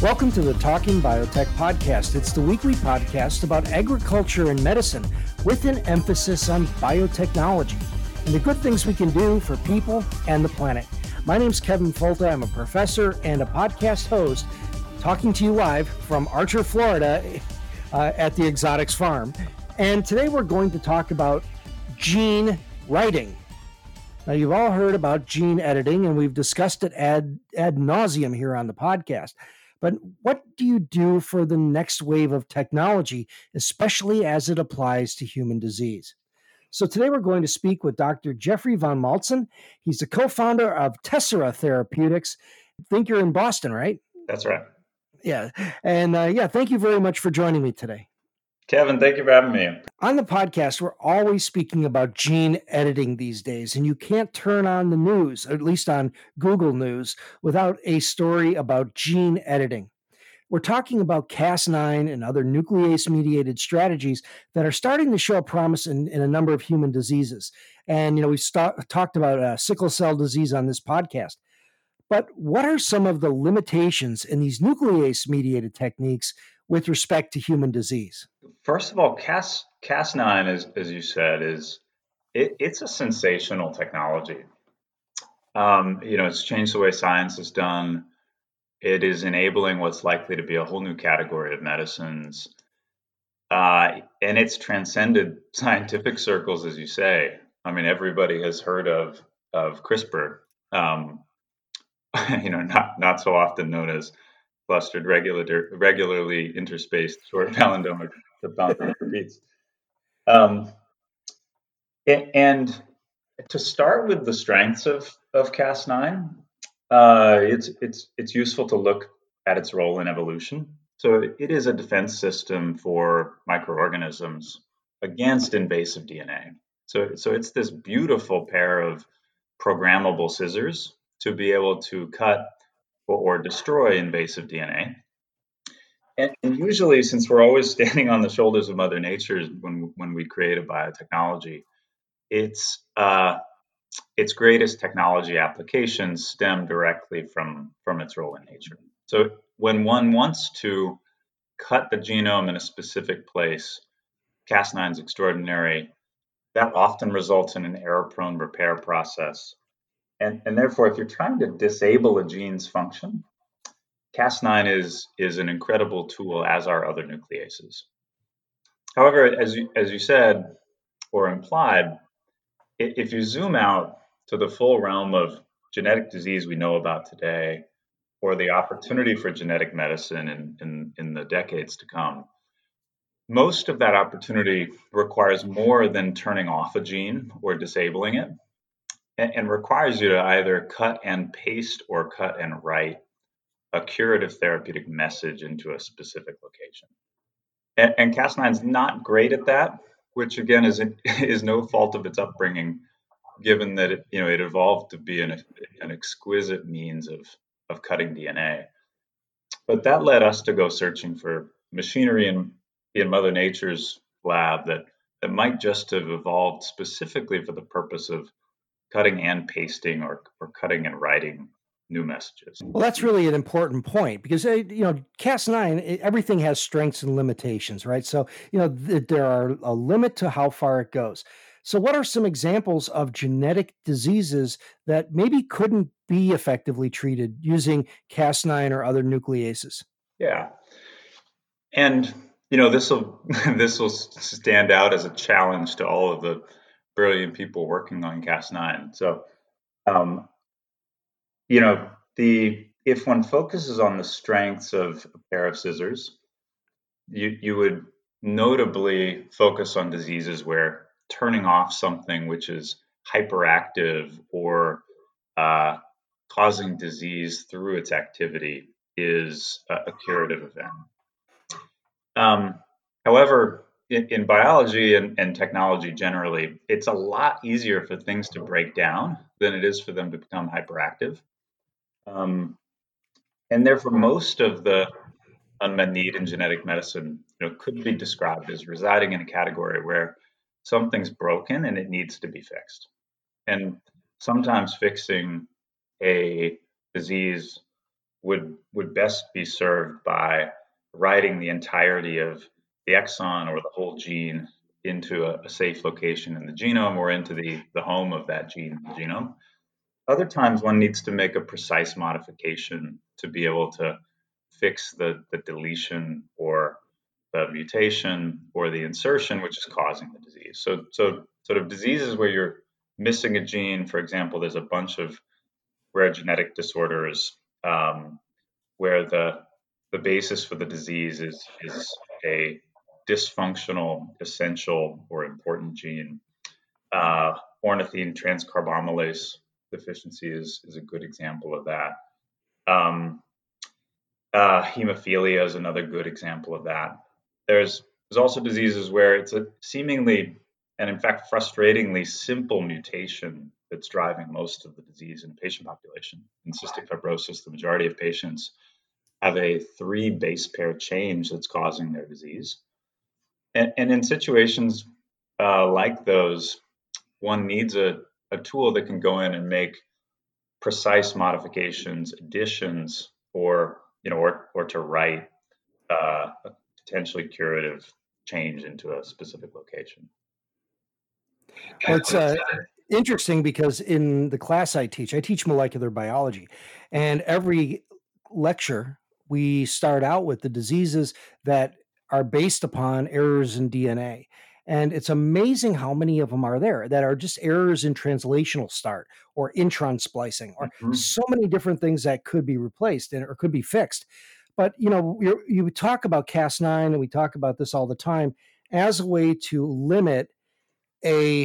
Welcome to the Talking Biotech podcast. It's the weekly podcast about agriculture and medicine with an emphasis on biotechnology and the good things we can do for people and the planet. My name's Kevin Folta. I'm a professor and a podcast host talking to you live from Archer, Florida at the Exotics Farm. And today we're going to talk about gene writing. Now, you've all heard about gene editing, and we've discussed it ad nauseum here on the podcast. But what do you do for the next wave of technology, especially as it applies to human disease? So today we're going to speak with Dr. Jeffrey von Maltzen. He's the co-founder of Tessera Therapeutics. I think you're in Boston, right? That's right. Yeah. And thank you very much for joining me today. Kevin, thank you for having me. On the podcast, we're always speaking about gene editing these days, and you can't turn on the news, at least on Google News, without a story about gene editing. We're talking about Cas9 and other nuclease-mediated strategies that are starting to show promise in a number of human diseases. And, we've talked about sickle cell disease on this podcast. But what are some of the limitations in these nuclease-mediated techniques with respect to human disease? First of all, Cas9, as you said, it's a sensational technology. It's changed the way science is done. It is enabling what's likely to be a whole new category of medicines. And it's transcended scientific circles, as you say. I mean, everybody has heard of CRISPR, not so often known as clustered regularly interspaced short palindromic repeats. And to start with the strengths of Cas9, it's useful to look at its role in evolution. So it is a defense system for microorganisms against invasive DNA. So it's this beautiful pair of programmable scissors to be able to cut or destroy invasive DNA. And usually, since we're always standing on the shoulders of Mother Nature when we create a biotechnology, its greatest technology applications stem directly from its role in nature. So when one wants to cut the genome in a specific place, Cas9 is extraordinary. That often results in an error-prone repair process. And therefore, if you're trying to disable a gene's function, Cas9 is an incredible tool, as are other nucleases. However, as you said or implied, if you zoom out to the full realm of genetic disease we know about today, or the opportunity for genetic medicine in the decades to come, most of that opportunity requires more than turning off a gene or disabling it, and requires you to either cut and paste or cut and write a curative therapeutic message into a specific location. And Cas9 is not great at that, which again is no fault of its upbringing, given that it evolved to be an exquisite means of cutting DNA. But that led us to go searching for machinery in Mother Nature's lab that might just have evolved specifically for the purpose of cutting and pasting or cutting and writing new messages. Well, that's really an important point because, Cas9, everything has strengths and limitations, right? So, there are a limit to how far it goes. So what are some examples of genetic diseases that maybe couldn't be effectively treated using Cas9 or other nucleases? Yeah. And, this will stand out as a challenge to all of the brilliant people working on Cas9. So, if one focuses on the strengths of a pair of scissors, you would notably focus on diseases where turning off something which is hyperactive or causing disease through its activity is a curative event. However, in biology and technology generally, it's a lot easier for things to break down than it is for them to become hyperactive. And therefore, most of the unmet need in genetic medicine, could be described as residing in a category where something's broken and it needs to be fixed. And sometimes fixing a disease would best be served by writing the entirety of the exon or the whole gene into a safe location in the genome or into the home of that gene in the genome. Other times one needs to make a precise modification to be able to fix the deletion or the mutation or the insertion which is causing the disease. So sort of diseases where you're missing a gene, for example, there's a bunch of rare genetic disorders where the basis for the disease is a dysfunctional, essential, or important gene. Ornithine transcarbamylase deficiency is a good example of that. Hemophilia is another good example of that. There's also diseases where it's a seemingly and in fact frustratingly simple mutation that's driving most of the disease in the patient population. In cystic fibrosis, the majority of patients have a 3 base pair change that's causing their disease. And in situations like those, one needs a tool that can go in and make precise modifications, additions, or to write a potentially curative change into a specific location. Well, it's interesting because in the class I teach molecular biology, and every lecture we start out with the diseases that are based upon errors in DNA. And it's amazing how many of them are there that are just errors in translational start or intron splicing or so many different things that could be replaced or could be fixed. But, you talk about Cas9 and we talk about this all the time as a way to limit a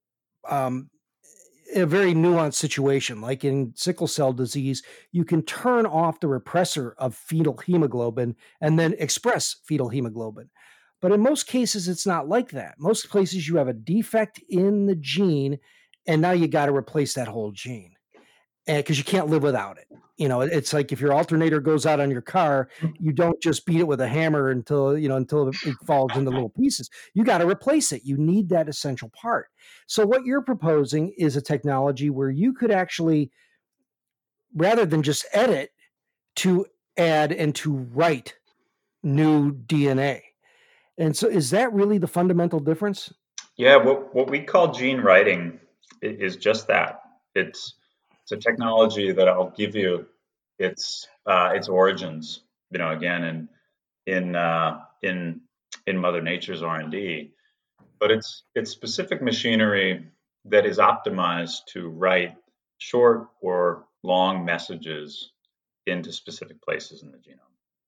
very nuanced situation. Like in sickle cell disease, you can turn off the repressor of fetal hemoglobin and then express fetal hemoglobin. But in most cases, it's not like that. Most places you have a defect in the gene, and now you got to replace that whole gene because you can't live without it. It's like if your alternator goes out on your car, you don't just beat it with a hammer until it falls into little pieces. You got to replace it. You need that essential part. So what you're proposing is a technology where you could actually, rather than just edit, to add and to write new DNA. And so is that really the fundamental difference? Yeah, what we call gene writing is just that. It's a technology that I'll give you its origins, again in Mother Nature's R&D, but it's specific machinery that is optimized to write short or long messages into specific places in the genome.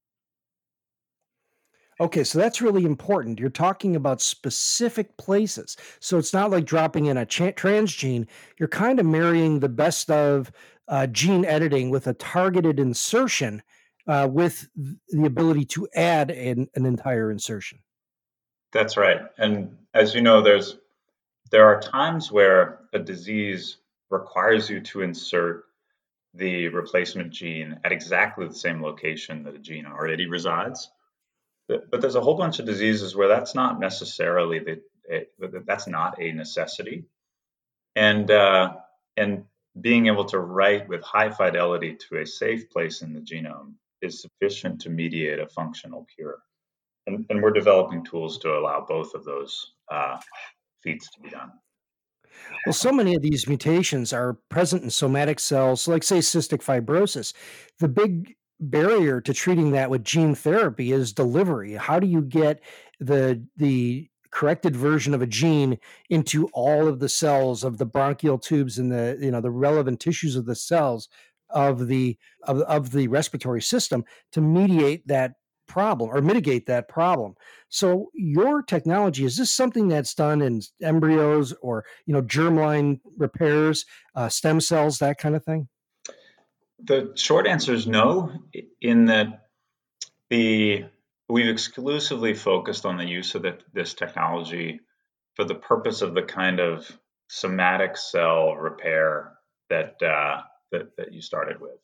Okay, so that's really important. You're talking about specific places. So it's not like dropping in a transgene. You're kind of marrying the best of gene editing with a targeted insertion with the ability to add an entire insertion. That's right. And as you know, there are times where a disease requires you to insert the replacement gene at exactly the same location that a gene already resides. But there's a whole bunch of diseases where that's not necessarily that's not a necessity, and being able to write with high fidelity to a safe place in the genome is sufficient to mediate a functional cure. And we're developing tools to allow both of those feats to be done. Well, so many of these mutations are present in somatic cells, like say cystic fibrosis. The big barrier to treating that with gene therapy is delivery. How do you get the corrected version of a gene into all of the cells of the bronchial tubes and the relevant tissues of the cells of the respiratory system to mediate that problem or mitigate that problem? So your technology, is this something that's done in embryos or germline repairs, stem cells, that kind of thing? The short answer is no, in that we've exclusively focused on the use of this technology for the purpose of the kind of somatic cell repair that you started with.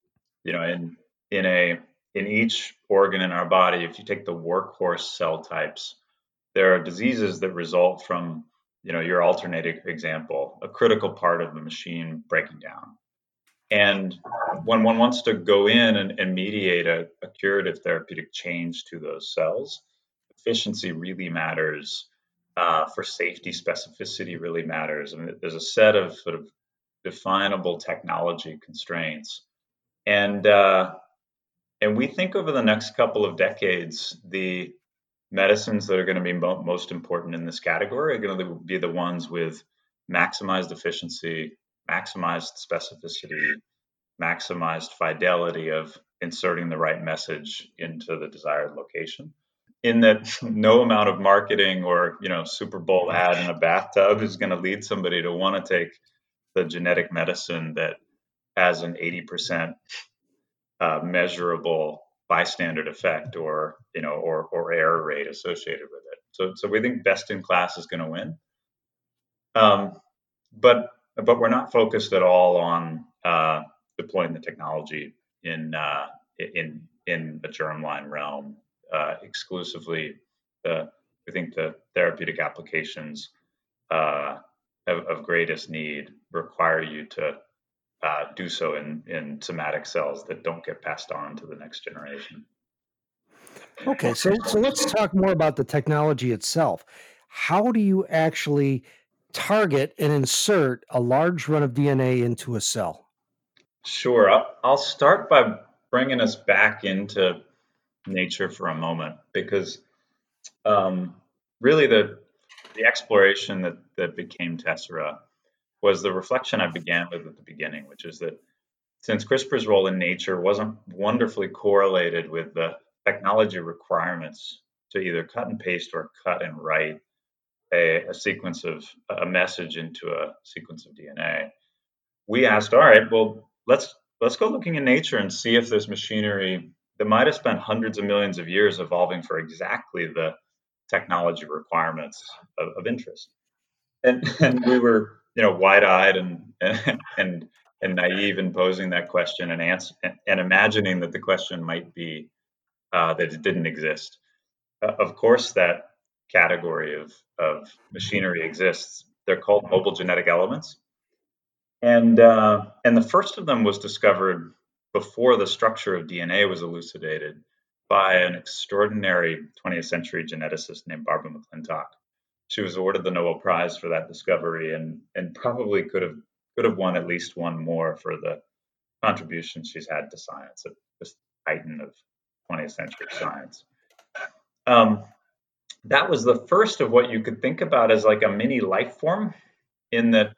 In each organ in our body, if you take the workhorse cell types, there are diseases that result from your alternating example, a critical part of the machine breaking down. And when one wants to go in and mediate a curative therapeutic change to those cells, efficiency really matters. For safety, specificity really matters. I mean, there's a set of sort of definable technology constraints, and we think over the next couple of decades, the medicines that are going to be most important in this category are going to be the ones with maximized efficiency, maximized specificity, maximized fidelity of inserting the right message into the desired location. In that, no amount of marketing or Super Bowl ad in a bathtub is going to lead somebody to want to take the genetic medicine that has an 80% measurable bystander effect or error rate associated with it. So we think best in class is going to win. But we're not focused at all on deploying the technology in the germline realm exclusively. We think the therapeutic applications of greatest need require you to do so in somatic cells that don't get passed on to the next generation. Okay, so let's talk more about the technology itself. How do you actually target and insert a large run of DNA into a cell? Sure. I'll start by bringing us back into nature for a moment, because really the exploration that became Tessera was the reflection I began with at the beginning, which is that since CRISPR's role in nature wasn't wonderfully correlated with the technology requirements to either cut and paste or cut and write a sequence of a message into a sequence of DNA, we asked, all right, well, let's go looking in nature and see if there's machinery that might have spent hundreds of millions of years evolving for exactly the technology requirements of interest. And we were, wide-eyed and naive in posing that question and imagining that the question might be that it didn't exist. Of course, that category of machinery exists. They're called mobile genetic elements, and the first of them was discovered before the structure of DNA was elucidated by an extraordinary 20th century geneticist named Barbara McClintock. She was awarded the Nobel Prize for that discovery, and probably could have won at least one more for the contribution she's had to science at this titan of 20th century science. That was the first of what you could think about as like a mini life form, in that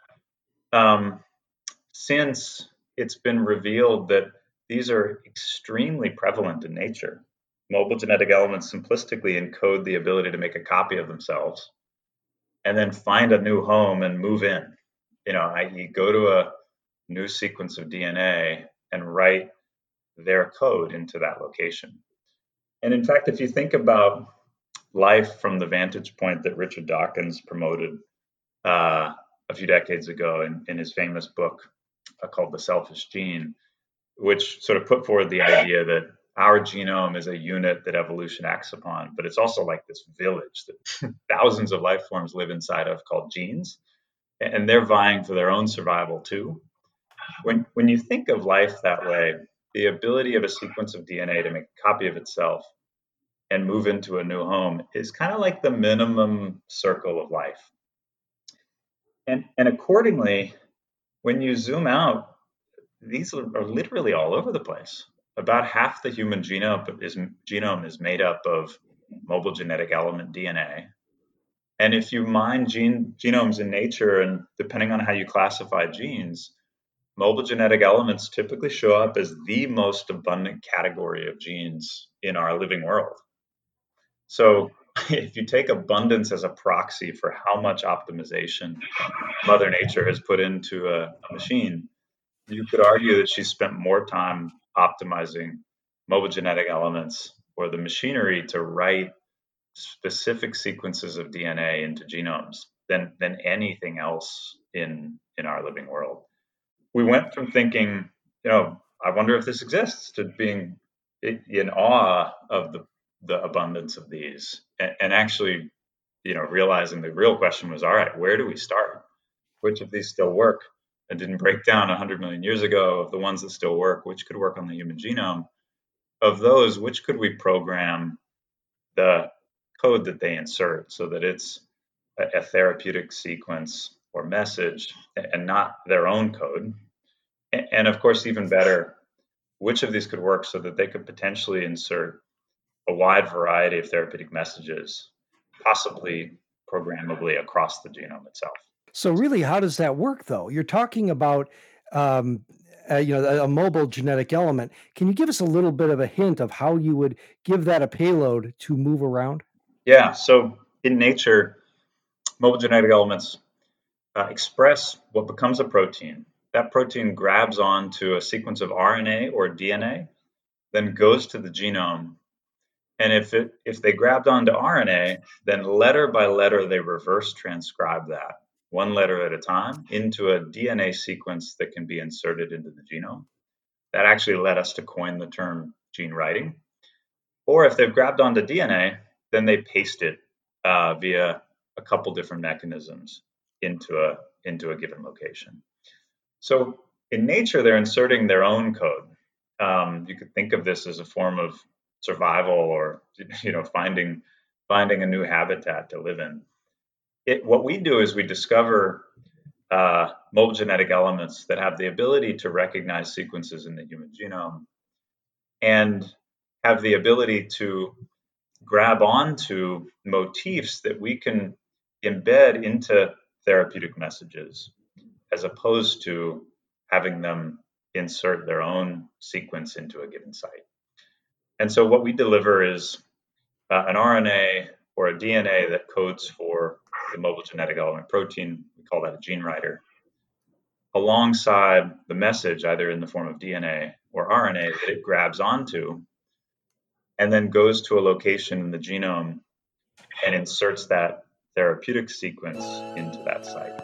since it's been revealed that these are extremely prevalent in nature, mobile genetic elements simplistically encode the ability to make a copy of themselves and then find a new home and move in. I.e., go to a new sequence of DNA and write their code into that location. And in fact, if you think about life from the vantage point that Richard Dawkins promoted a few decades ago in his famous book called The Selfish Gene, which sort of put forward the idea that our genome is a unit that evolution acts upon, but it's also like this village that thousands of life forms live inside of, called genes, and they're vying for their own survival too. When you think of life that way, the ability of a sequence of DNA to make a copy of itself and move into a new home is kind of like the minimum circle of life. And accordingly, when you zoom out, these are literally all over the place. About half the human genome is made up of mobile genetic element DNA. And if you mine genomes in nature, and depending on how you classify genes, mobile genetic elements typically show up as the most abundant category of genes in our living world. So if you take abundance as a proxy for how much optimization Mother Nature has put into a machine, you could argue that she's spent more time optimizing mobile genetic elements or the machinery to write specific sequences of DNA into genomes than anything else in our living world. We went from thinking, I wonder if this exists, to being in awe of the abundance of these, and actually, realizing the real question was, all right, where do we start? Which of these still work? and didn't break down 100 million years ago, of the ones that still work, which could work on the human genome, of those, which could we program the code that they insert so that it's a therapeutic sequence or message and not their own code? And of course, even better, which of these could work so that they could potentially insert a wide variety of therapeutic messages, possibly programmably across the genome itself. So really, how does that work, though? You're talking about a mobile genetic element. Can you give us a little bit of a hint of how you would give that a payload to move around? Yeah, so in nature, mobile genetic elements express what becomes a protein. That protein grabs onto a sequence of RNA or DNA, then goes to the genome. And if they grabbed onto RNA, then letter by letter, they reverse transcribe that, one letter at a time, into a DNA sequence that can be inserted into the genome. That actually led us to coin the term gene writing. Or if they've grabbed onto DNA, then they paste it via a couple different mechanisms into a given location. So in nature, they're inserting their own code. You could think of this as a form of survival, or finding a new habitat to live in. What we do is we discover mobile genetic elements that have the ability to recognize sequences in the human genome and have the ability to grab onto motifs that we can embed into therapeutic messages, as opposed to having them insert their own sequence into a given site. And so what we deliver is an RNA or a DNA that codes for the mobile genetic element protein. We call that a gene writer, alongside the message, either in the form of DNA or RNA, that it grabs onto, and then goes to a location in the genome and inserts that therapeutic sequence into that site.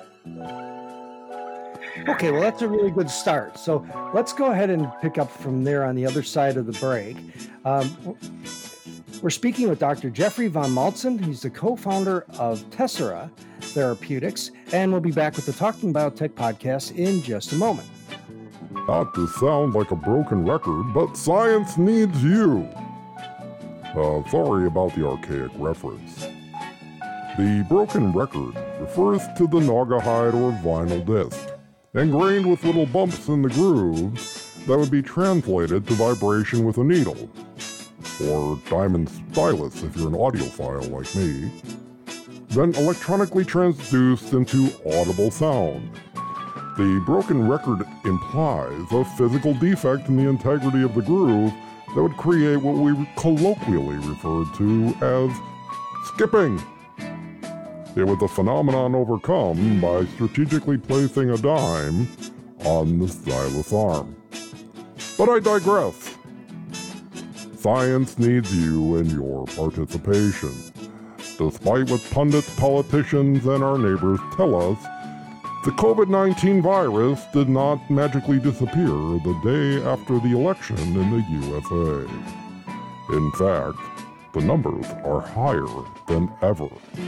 Okay, well, that's a really good start. So let's go ahead and pick up from there on the other side of the break. We're speaking with Dr. Jeffrey von Maltzen. He's the co-founder of Tessera Therapeutics, and we'll be back with the Talking Biotech podcast in just a moment. Not to sound like a broken record, but science needs you. Sorry about the archaic reference. The broken record refers to the Naugahyde or vinyl disc, ingrained with little bumps in the grooves that would be translated to vibration with a needle, or diamond stylus if you're an audiophile like me, then electronically transduced into audible sound. The broken record implies a physical defect in the integrity of the groove that would create what we colloquially referred to as skipping. It was a phenomenon overcome by strategically placing a dime on the stylus arm. But I digress. Science needs you and your participation. Despite what pundits, politicians, and our neighbors tell us, the COVID-19 virus did not magically disappear the day after the election in the USA. In fact, the numbers are higher than ever.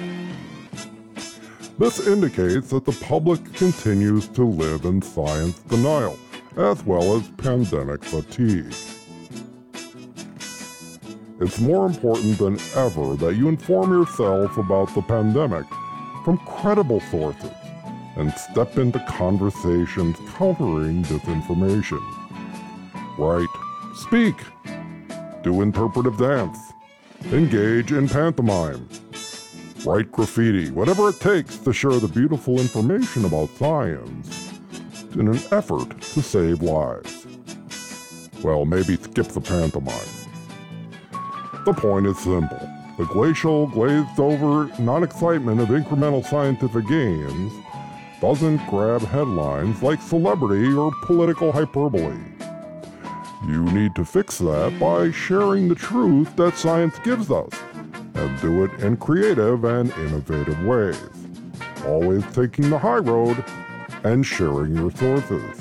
This indicates that the public continues to live in science denial, as well as pandemic fatigue. It's more important than ever that you inform yourself about the pandemic from credible sources and step into conversations countering disinformation. Write, speak, do interpretive dance, engage in pantomime, write graffiti, whatever it takes to share the beautiful information about science in an effort to save lives. Well, maybe skip the pantomime. The point is simple. The glacial, glazed-over non-excitement of incremental scientific gains doesn't grab headlines like celebrity or political hyperbole. You need to fix that by sharing the truth that science gives us, and do it in creative and innovative ways, always taking the high road and sharing your sources.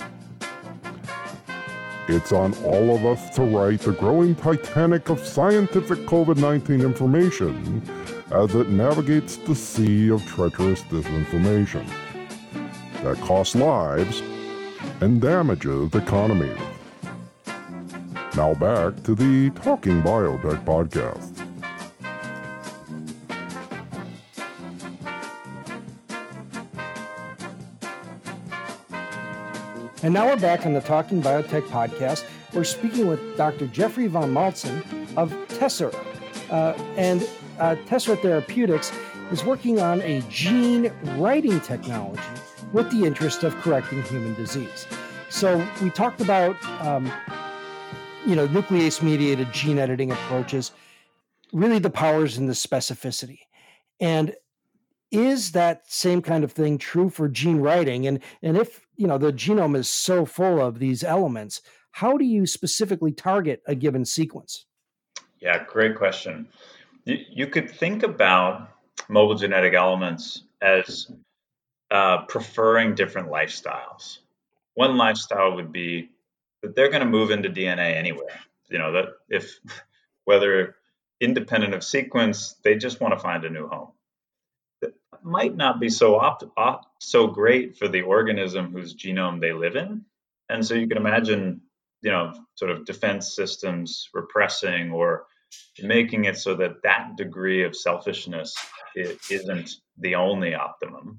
It's on all of us to right the growing Titanic of scientific COVID-19 information as it navigates the sea of treacherous disinformation that costs lives and damages economies. Now back to the Talking Biotech podcast. And now we're back on the Talking Biotech podcast. We're speaking with Dr. Jeffrey von Maltzen of Tessera. Tessera Therapeutics is working on a gene writing technology with the interest of correcting human disease. So we talked about, nuclease-mediated gene editing approaches, really the powers and the specificity. And is that same kind of thing true for gene writing? And if, the genome is so full of these elements, how do you specifically target a given sequence? Yeah, great question. You could think about mobile genetic elements as preferring different lifestyles. One lifestyle would be that they're going to move into DNA anywhere. That if whether independent of sequence, they just want to find a new home. That might not be so great for the organism whose genome they live in. And so you can imagine, sort of defense systems repressing or making it so that degree of selfishness isn't the only optimum.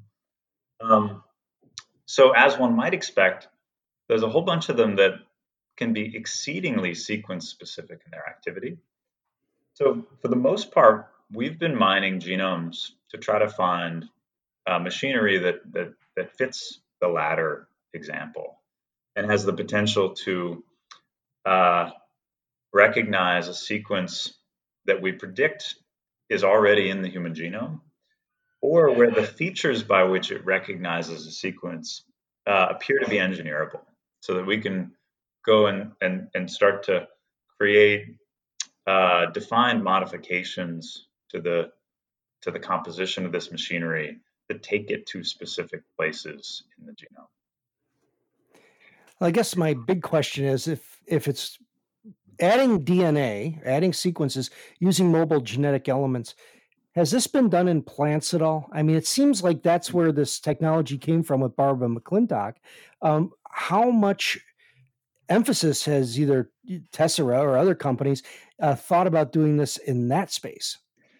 So as one might expect, there's a whole bunch of them that can be exceedingly sequence specific in their activity. So for the most part, we've been mining genomes to try to find machinery that fits the latter example and has the potential to recognize a sequence that we predict is already in the human genome, or where the features by which it recognizes a sequence appear to be engineerable, so that we can go and start to create defined modifications to the composition of this machinery that take it to specific places in the genome. Well, I guess my big question is if it's adding DNA, adding sequences using mobile genetic elements, has this been done in plants at all? I mean, it seems like that's where this technology came from with Barbara McClintock. How much emphasis has either Tessera or other companies thought about doing this in that space?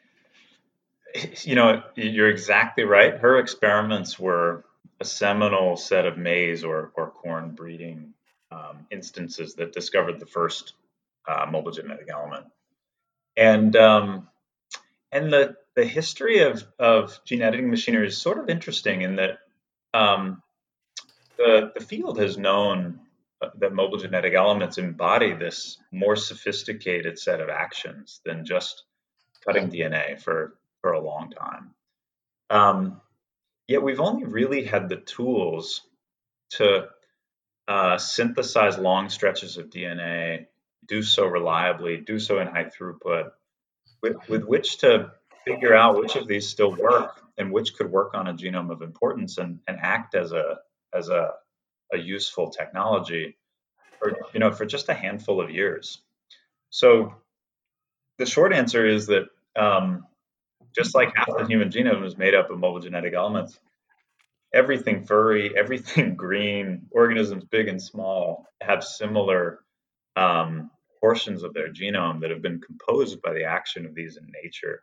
You're exactly right. Her experiments were a seminal set of maize or corn breeding instances that discovered the first mobile genetic element. And the history of gene editing machinery is sort of interesting in that the field has known that mobile genetic elements embody this more sophisticated set of actions than just cutting DNA for a long time. Yet we've only really had the tools to synthesize long stretches of DNA, do so reliably, do so in high throughput, with which to figure out which of these still work and which could work on a genome of importance and act as a useful technology for just a handful of years. So the short answer is that just like half the human genome is made up of mobile genetic elements, everything furry, everything green, organisms big and small have similar portions of their genome that have been composed by the action of these in nature.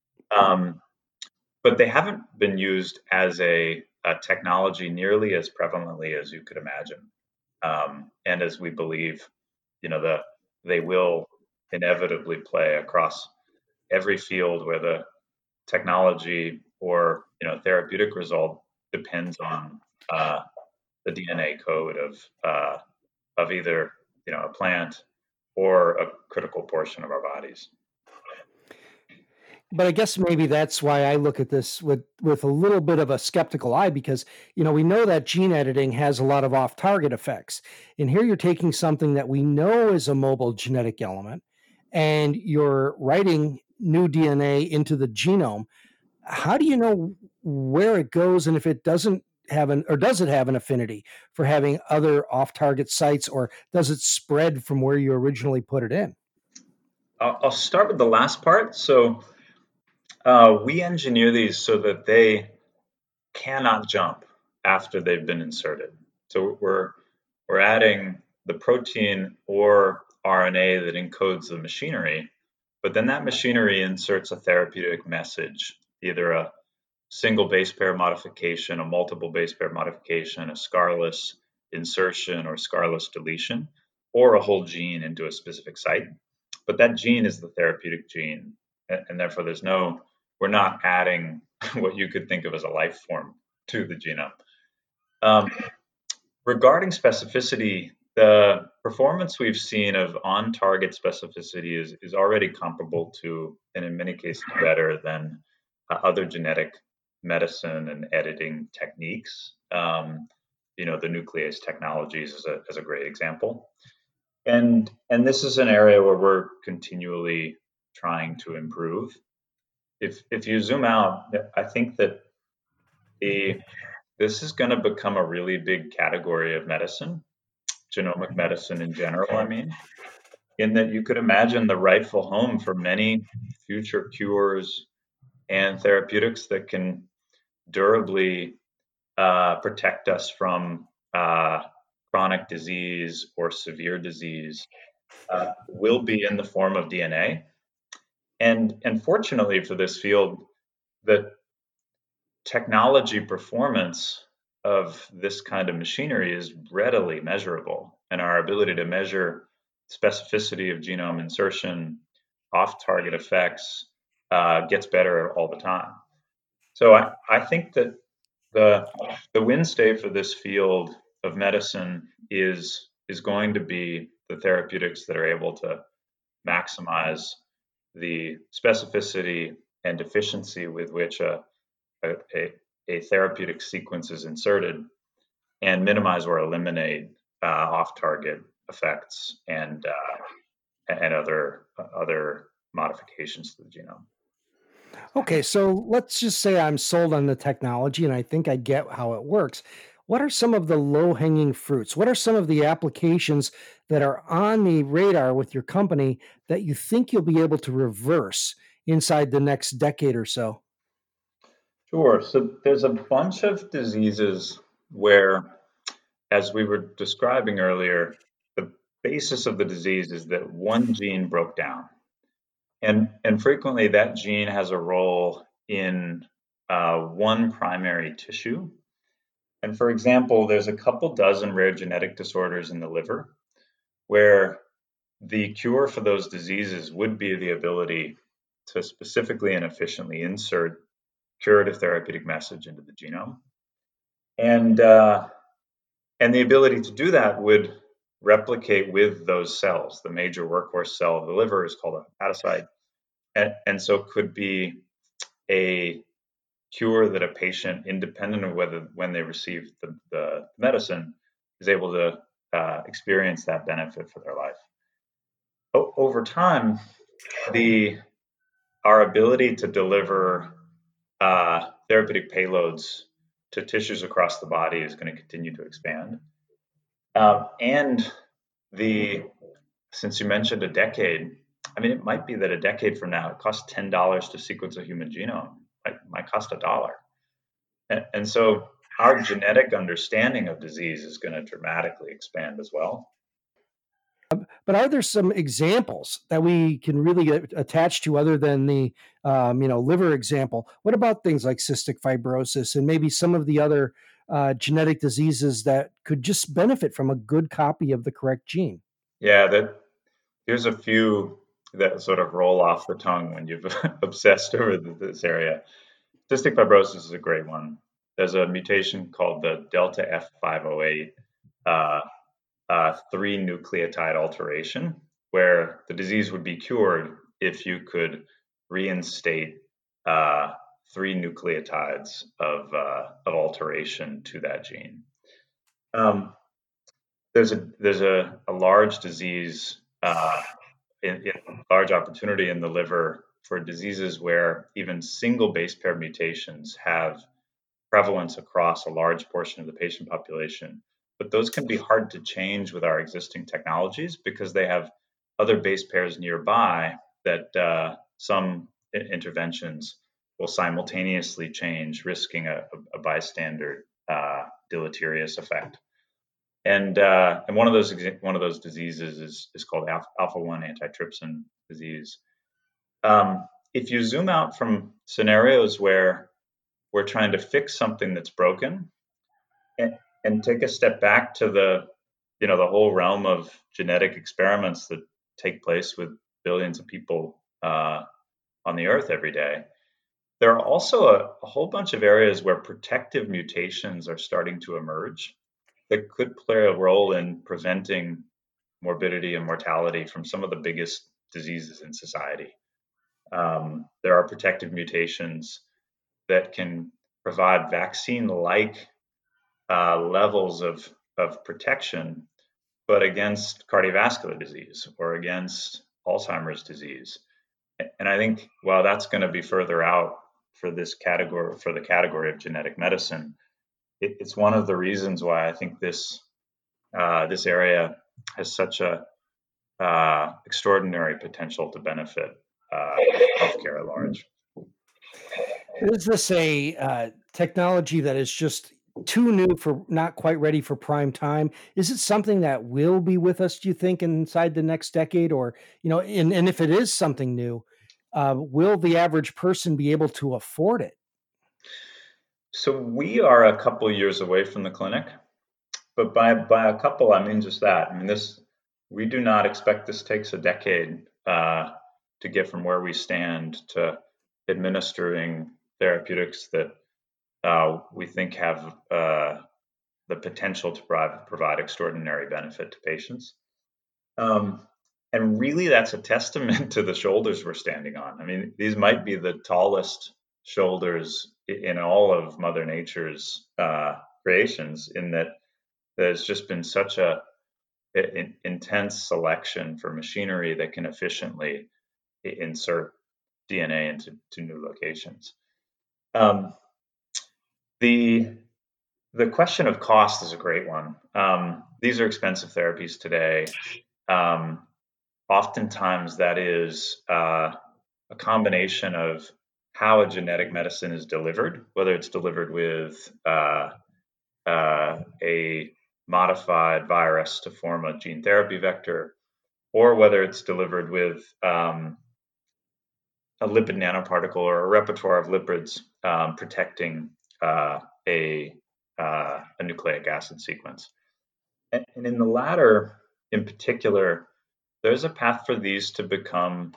But they haven't been used as a technology nearly as prevalently as you could imagine. And as we believe, they will inevitably play across every field where the technology or therapeutic result depends on the DNA code of either a plant or a critical portion of our bodies. But I guess maybe that's why I look at this with a little bit of a skeptical eye, because we know that gene editing has a lot of off-target effects, and here you're taking something that we know is a mobile genetic element, and you're writing new DNA into the genome. How do you know where it goes, and if it doesn't have does it have an affinity for having other off-target sites, or does it spread from where you originally put it in? I'll start with the last part. So we engineer these so that they cannot jump after they've been inserted. So we're we're adding the protein or RNA that encodes the machinery, but then that machinery inserts a therapeutic message, either a single base pair modification, a multiple base pair modification, a scarless insertion or scarless deletion, or a whole gene into a specific site. But that gene is the therapeutic gene, and therefore we're not adding what you could think of as a life form to the genome. Regarding specificity, the performance we've seen of on-target specificity is already comparable to, and in many cases better than, other genetic medicine and editing techniques. The nuclease technologies is a great example. And this is an area where we're continually trying to improve. If you zoom out, I think that this is going to become a really big category of medicine, genomic medicine in general, I mean, in that you could imagine the rightful home for many future cures and therapeutics that can durably protect us from chronic disease or severe disease will be in the form of DNA. And fortunately for this field, the technology performance of this kind of machinery is readily measurable, and our ability to measure specificity of genome insertion, off-target effects, gets better all the time. So I think that the win state for this field of medicine is going to be the therapeutics that are able to maximize the specificity and efficiency with which a therapeutic sequence is inserted, and minimize or eliminate off-target effects and other modifications to the genome. Okay, so let's just say I'm sold on the technology and I think I get how it works. What are some of the low-hanging fruits? What are some of the applications that are on the radar with your company that you think you'll be able to reverse inside the next decade or so? Sure. So there's a bunch of diseases where, as we were describing earlier, the basis of the disease is that one gene broke down. And frequently that gene has a role in one primary tissue. And for example, there's a couple dozen rare genetic disorders in the liver where the cure for those diseases would be the ability to specifically and efficiently insert curative therapeutic message into the genome. And the ability to do that would replicate with those cells. The major workhorse cell of the liver is called a hepatocyte. And so could be a cure that a patient, independent of when they receive the medicine, is able to experience that benefit for their life. Over time, our ability to deliver therapeutic payloads to tissues across the body is going to continue to expand. Since you mentioned a decade, I mean, it might be that a decade from now, it costs $10 to sequence a human genome. It might cost $1. And so our genetic understanding of disease is going to dramatically expand as well. But are there some examples that we can really attach to other than the liver example? What about things like cystic fibrosis and maybe some of the other genetic diseases that could just benefit from a good copy of the correct gene? Yeah, here's a few that sort of roll off the tongue when you've obsessed over this area. Cystic fibrosis is a great one. There's a mutation called the delta F508 3 nucleotide alteration, where the disease would be cured if you could reinstate 3 nucleotides of alteration to that gene. There's a large disease, large opportunity in the liver for diseases where even single base pair mutations have prevalence across a large portion of the patient population. But those can be hard to change with our existing technologies because they have other base pairs nearby that some interventions will simultaneously change, risking a bystander deleterious effect. And one of those diseases is called alpha-1 antitrypsin disease. If you zoom out from scenarios where we're trying to fix something that's broken, and take a step back to the whole realm of genetic experiments that take place with billions of people on the earth every day, there are also a whole bunch of areas where protective mutations are starting to emerge that could play a role in preventing morbidity and mortality from some of the biggest diseases in society. There are protective mutations that can provide vaccine-like levels of protection, but against cardiovascular disease or against Alzheimer's disease. And I think while that's going to be further out for the category of genetic medicine, it's one of the reasons why I think this area has such a extraordinary potential to benefit healthcare at large. Is this a technology that is just too new for not quite ready for prime time? Is it something that will be with us, do you think, inside the next decade? Or, and if it is something new, will the average person be able to afford it? So we are a couple years away from the clinic, but by a couple, I mean just that. I mean, we do not expect this takes a decade to get from where we stand to administering therapeutics that we think have the potential to provide extraordinary benefit to patients. And really, that's a testament to the shoulders we're standing on. I mean, these might be the tallest shoulders in all of Mother Nature's creations, in that there's just been such an intense selection for machinery that can efficiently insert DNA into new locations. The question of cost is a great one. These are expensive therapies today. Oftentimes, that is a combination of how a genetic medicine is delivered, whether it's delivered with a modified virus to form a gene therapy vector, or whether it's delivered with a lipid nanoparticle or a repertoire of lipids protecting a nucleic acid sequence. And in the latter, in particular, there's a path for these to become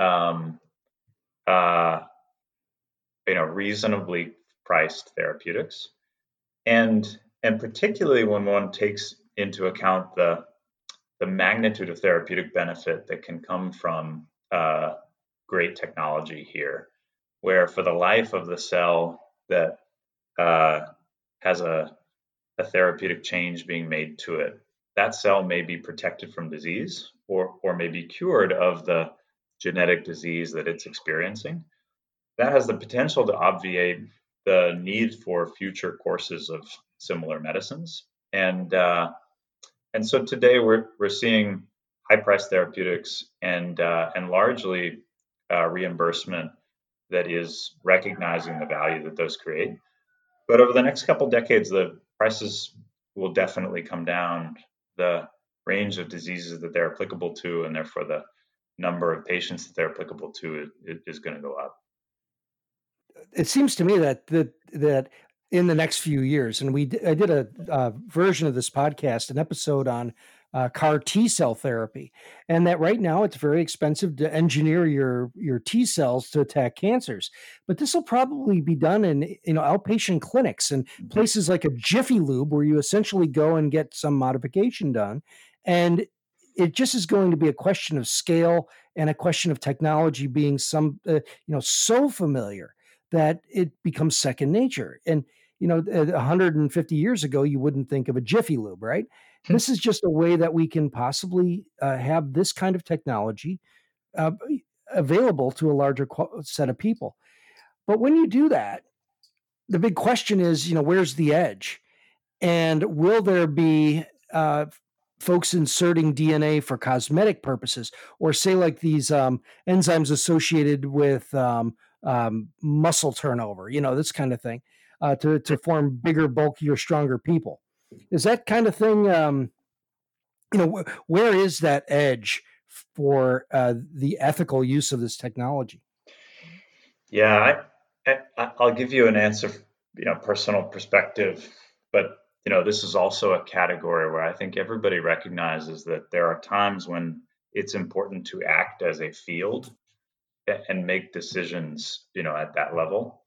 reasonably priced therapeutics, and particularly when one takes into account the magnitude of therapeutic benefit that can come from great technology here, where for the life of the cell that has a therapeutic change being made to it, that cell may be protected from disease or may be cured of the genetic disease that it's experiencing. That has the potential to obviate the need for future courses of similar medicines. And so today we're seeing high-priced therapeutics and largely reimbursement that is recognizing the value that those create. But over the next couple decades, the prices will definitely come down. The range of diseases that they're applicable to, and therefore the number of patients that they're applicable to, is going to go up. It seems to me that in the next few years, and I did a version of this podcast, an episode on CAR T cell therapy, and that right now it's very expensive to engineer your T cells to attack cancers. But this will probably be done in outpatient clinics and places like a Jiffy Lube, where you essentially go and get some modification done, and it just is going to be a question of scale and a question of technology being so familiar that it becomes second nature. And 150 years ago, you wouldn't think of a Jiffy Lube, right? This is just a way that we can possibly have this kind of technology available to a larger set of people. But when you do that, the big question is, where's the edge? And will there be folks inserting DNA for cosmetic purposes, or say like these enzymes associated with muscle turnover, this kind of thing, to form bigger, bulkier, stronger people? Is that kind of thing, where is that edge for the ethical use of this technology? Yeah, I'll give you an answer, personal perspective, but this is also a category where I think everybody recognizes that there are times when it's important to act as a field and make decisions, at that level.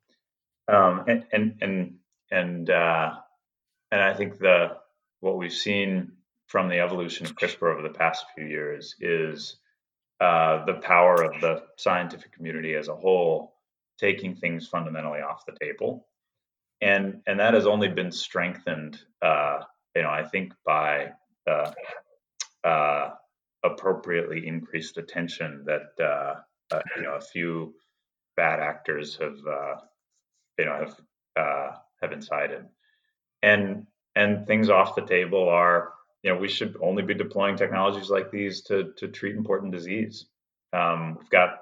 And I think what we've seen from the evolution of CRISPR over the past few years is the power of the scientific community as a whole taking things fundamentally off the table, and that has only been strengthened, I think, by appropriately increased attention that a few bad actors have incited, and things off the table are, we should only be deploying technologies like these to treat important disease. We've got,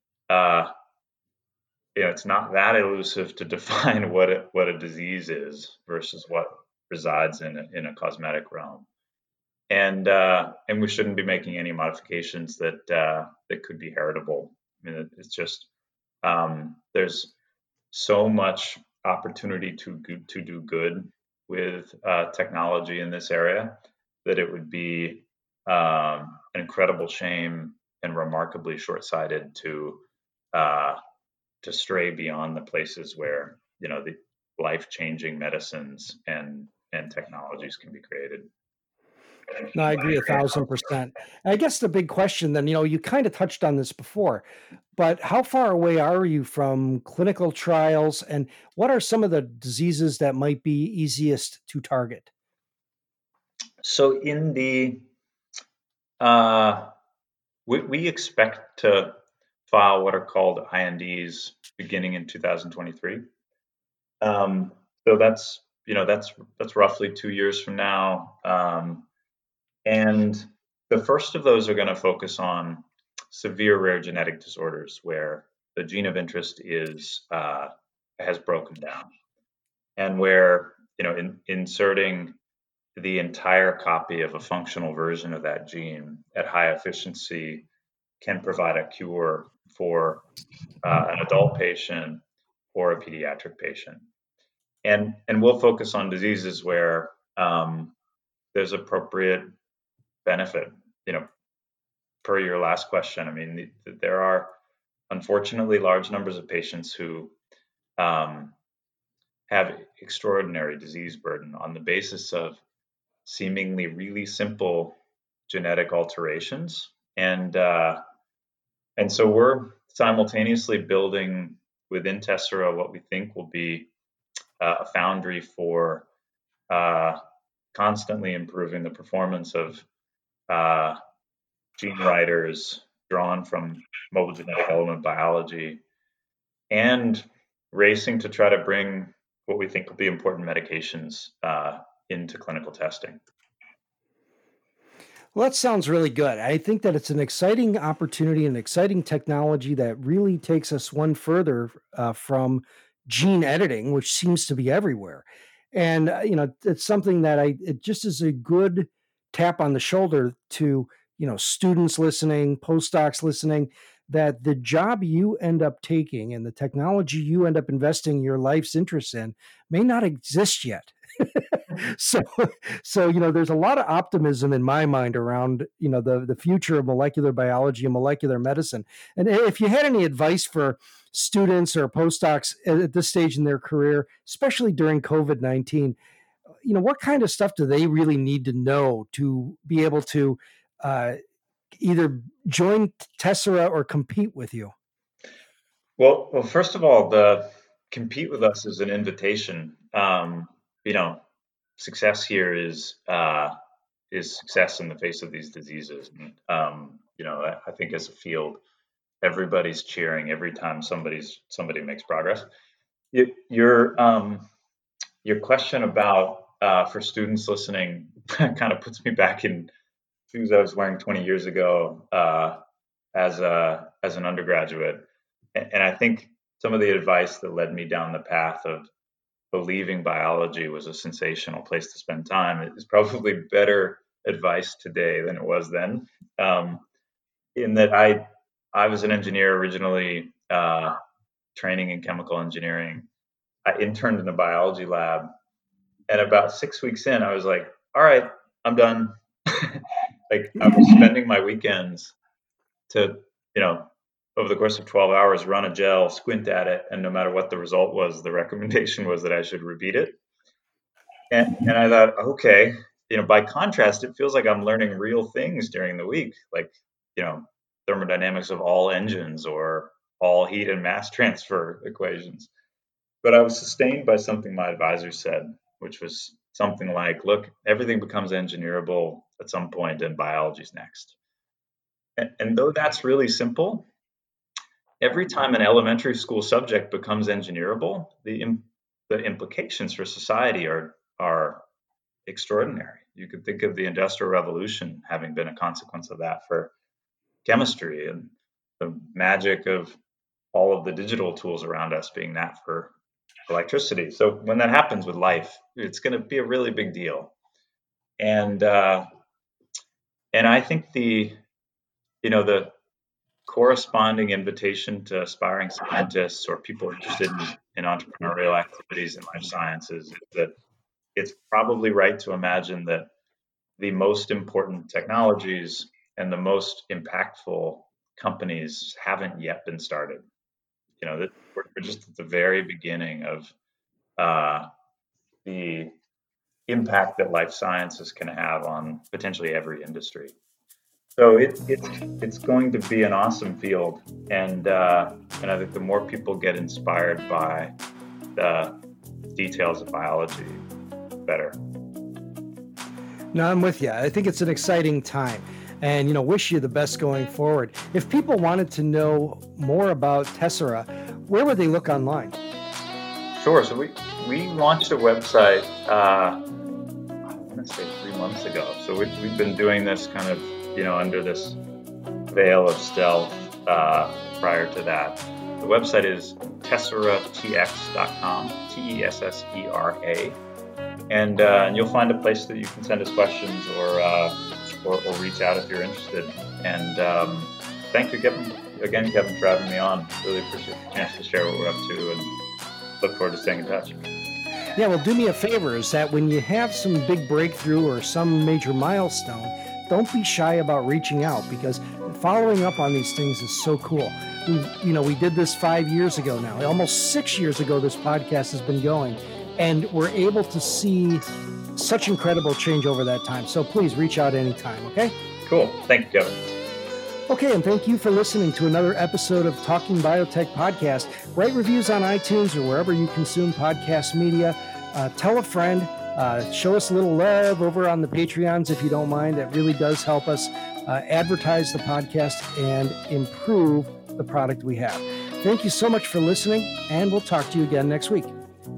it's not that elusive to define what a disease is versus what resides in a cosmetic realm, and we shouldn't be making any modifications that could be heritable. I mean, it's just there's so much opportunity to do good with technology in this area that it would be an incredible shame and remarkably short-sighted to stray beyond the places where the life-changing medicines and technologies can be created. No, I agree 1,000%. I guess the big question then, you kind of touched on this before, but how far away are you from clinical trials, and what are some of the diseases that might be easiest to target? So we expect to file what are called INDs beginning in 2023. So that's roughly 2 years from now. And the first of those are going to focus on severe rare genetic disorders where the gene of interest has broken down, and where inserting the entire copy of a functional version of that gene at high efficiency can provide a cure for an adult patient or a pediatric patient. And we'll focus on diseases where there's appropriate benefit. Per your last question, I mean, there are unfortunately large numbers of patients who have extraordinary disease burden on the basis of seemingly really simple genetic alterations, and so we're simultaneously building within Tessera what we think will be a foundry for constantly improving the performance of gene writers drawn from mobile genetic element biology, and racing to try to bring what we think will be important medications into clinical testing. Well, that sounds really good. I think that it's an exciting opportunity, an exciting technology that really takes us one further from gene editing, which seems to be everywhere. And, it's something that it just is a good tap on the shoulder to, students listening, postdocs listening, that the job you end up taking and the technology you end up investing your life's interest in may not exist yet. so there's a lot of optimism in my mind around the future of molecular biology and molecular medicine. And if you had any advice for students or postdocs at this stage in their career, especially during COVID-19, what kind of stuff do they really need to know to be able to either join Tessera or compete with you? Well, first of all, the compete with us is an invitation. Success here is success in the face of these diseases. I think as a field, everybody's cheering every time somebody makes progress. Your question about for students listening kind of puts me back in shoes I was wearing 20 years ago as an undergraduate, and I think some of the advice that led me down the path of believing biology was a sensational place to spend time. It is probably better advice today than it was then. In that I was an engineer originally, training in chemical engineering. I interned in a biology lab, and about 6 weeks in, I was like, all right, I'm done. Like, I was spending my weekends to, over the course of 12 hours, run a gel, squint at it, and no matter what the result was, the recommendation was that I should repeat it. And I thought, okay, by contrast, it feels like I'm learning real things during the week, like, thermodynamics of all engines or all heat and mass transfer equations. But I was sustained by something my advisor said, which was something like, look, everything becomes engineerable at some point, and biology's next. And though that's really simple, every time an elementary school subject becomes engineerable, the implications for society are extraordinary. You could think of the Industrial Revolution having been a consequence of that for chemistry, and the magic of all of the digital tools around us being that for electricity. So when that happens with life, it's going to be a really big deal. And I think the corresponding invitation to aspiring scientists or people interested in entrepreneurial activities in life sciences is that it's probably right to imagine that the most important technologies and the most impactful companies haven't yet been started. That we're just at the very beginning of the impact that life sciences can have on potentially every industry. So it's going to be an awesome field, and I think the more people get inspired by the details of biology, better. No, I'm with you. I think it's an exciting time, and wish you the best going forward. If people wanted to know more about Tessera, where would they look online? Sure. So we launched a website, I want to say 3 months ago. So we've been doing this kind of under this veil of stealth prior to that. The website is tesseratx.com, Tessera, and you'll find a place that you can send us questions or reach out if you're interested. And thank you, Kevin, for having me on. Really appreciate the chance to share what we're up to, and look forward to staying in touch. Yeah, well, do me a favor, is that when you have some big breakthrough or some major milestone, don't be shy about reaching out, because following up on these things is so cool. We did this 5 years ago now. Almost 6 years ago, this podcast has been going, and we're able to see such incredible change over that time. So please reach out anytime, okay? Cool. Thank you, Kevin. Okay, and thank you for listening to another episode of Talking Biotech Podcast. Write reviews on iTunes or wherever you consume podcast media. Tell a friend. Show us a little love over on the Patreons if you don't mind. That really does help us advertise the podcast and improve the product we have. Thank you so much for listening, and we'll talk to you again next week.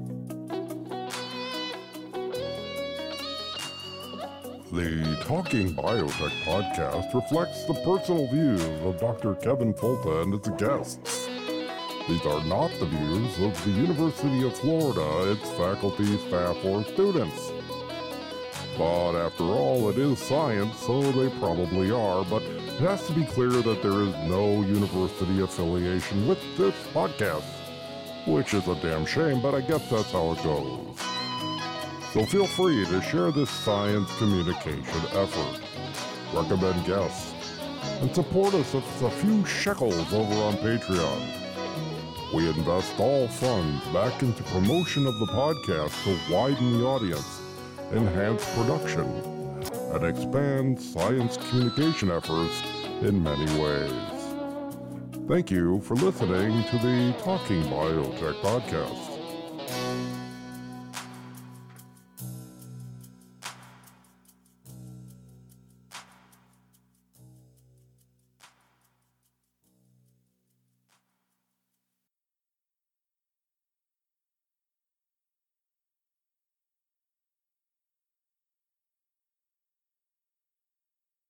The Talking Biotech podcast reflects the personal views of Dr. Kevin Folta and its guests. These are not the views of the University of Florida, its faculty, staff, or students. But after all, it is science, so they probably are, but it has to be clear that there is no university affiliation with this podcast, which is a damn shame, but I guess that's how it goes. So feel free to share this science communication effort, recommend guests, and support us with a few shekels over on Patreon. We invest all funds back into promotion of the podcast to widen the audience, enhance production, and expand science communication efforts in many ways. Thank you for listening to the Talking Biotech Podcast.